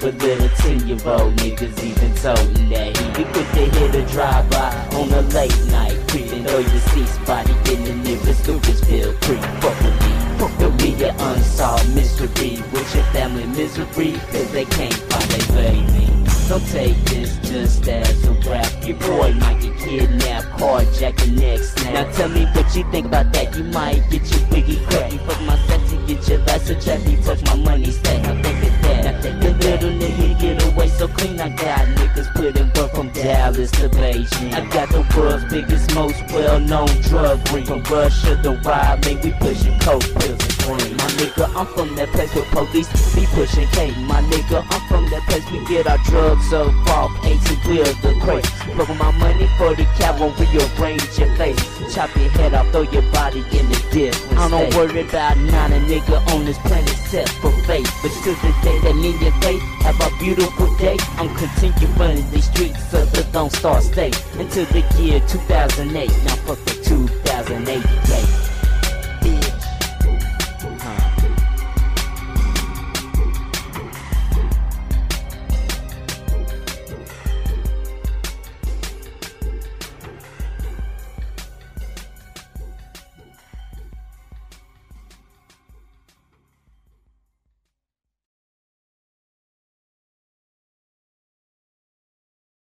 But little 10-year-old niggas even told him that he be quick to hit a drive-by on a late night, creeping through your seats, body in the nearest Lucasville Creek. Fuck with me, it'll be your unsolved mystery with your family misery, cause they can't find their baby. Don't take this just as a rap. Your boy might get kidnapped, carjacked, and neck snap. Now tell me what you think about that. You might get your wiggy crack. You fuck my sex, you get your life so trappy. Touch my money stack. I think of that. The little nigga get away so clean. I got niggas putting work from Dallas to Beijing. I got the world's biggest, most well-known drug ring. From Russia to Wyoming, we pushing coke pills and green. My nigga, I'm from that place where police be pushing K. My nigga, I'm from that place we get our drugs up off 18 wheels, the crates. Put my money for the cap, won't rearrange your face. Chop your head off, throw your body in the different I don't worry about not a nigga on this planet set for fate. But till the day that me and your fate have a beautiful day, I'm continue running these streets so the don't start stay until the year 2008. Now fuck the 2008 day.